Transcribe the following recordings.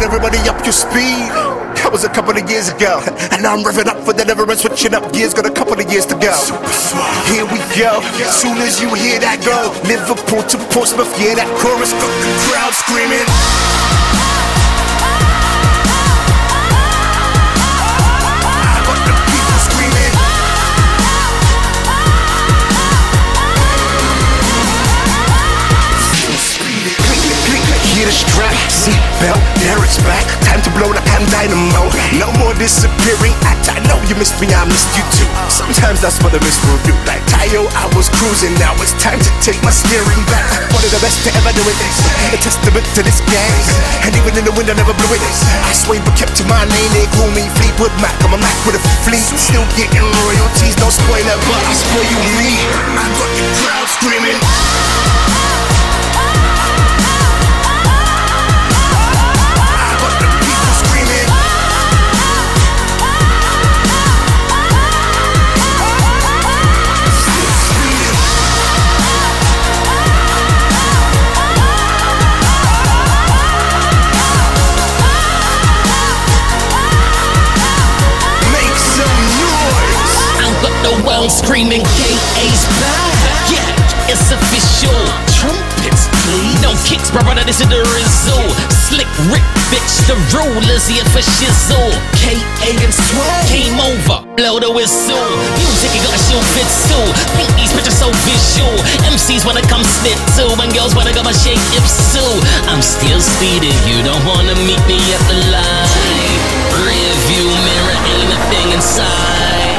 everybody up your speed. That was a couple of years ago, and now I'm revving up for the never end, switching up gears, got a couple of years to go. Here we go, soon as you hear that go, Liverpool to Portsmouth, yeah, that chorus got the crowd screaming. I got the people screaming. Hear the strap, seatbelt, there it's back. Time to blow like I'm dynamo. No more disappearing act. I know you missed me, I missed you too. Sometimes that's what the miss will do. Like Tayo, I was cruising, now it's time to take my steering back. One of the best to ever do it. A testament to this gang. And even in the wind I never blew it. I swayed but kept to my lane. They call me Fleetwood Mac. I'm a Mac with a fleet. Still getting royalties, no spoiler, but I spoil you me. I got the crowd screaming. The world screaming, KA's back. Yeah, it's official. Trumpets, please. No kicks, bro, brother, this is the result. Slick Rick, bitch, the rulers here for shizzle. KA and Swag came over, blow the whistle. Music, you gotta show fit too. Paint these pictures so visual. MCs wanna come snip too, and girls wanna come and shake hips too. I'm still speeding, you don't wanna meet me at the line. Rear view mirror, ain't a thing inside.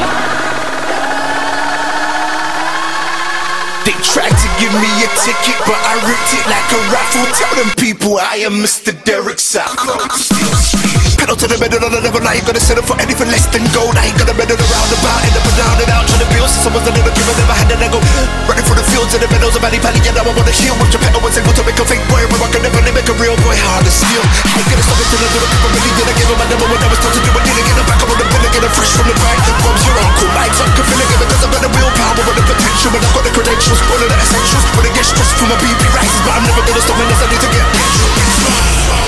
They tried to give me a ticket, but I ripped it like a raffle. Tell them people I am Mr. Derek Sack. Pedal to the metal on the level, I ain't gonna settle for anything less than gold. I ain't gonna meddle around about, end up and down and out, trying to build since I was a little kid, I never had an ego. Running through the fields and the meadows of Valley Valley, and now I wanna heal. With your pedal was able to make a fake boy, but I can never make a real boy hard to steal. I ain't gonna stop it till I do the people really did. I gave him my number when I was told to do it, didn't get it back. I'm on the bill and get it fresh from the bag. Bob's your uncle, Mike's up, can feel it because I've got the willpower with the potential, but I've got the credentials, all of the essentials. When I get stressed from my BP rises, but I'm never gonna stop unless I need to get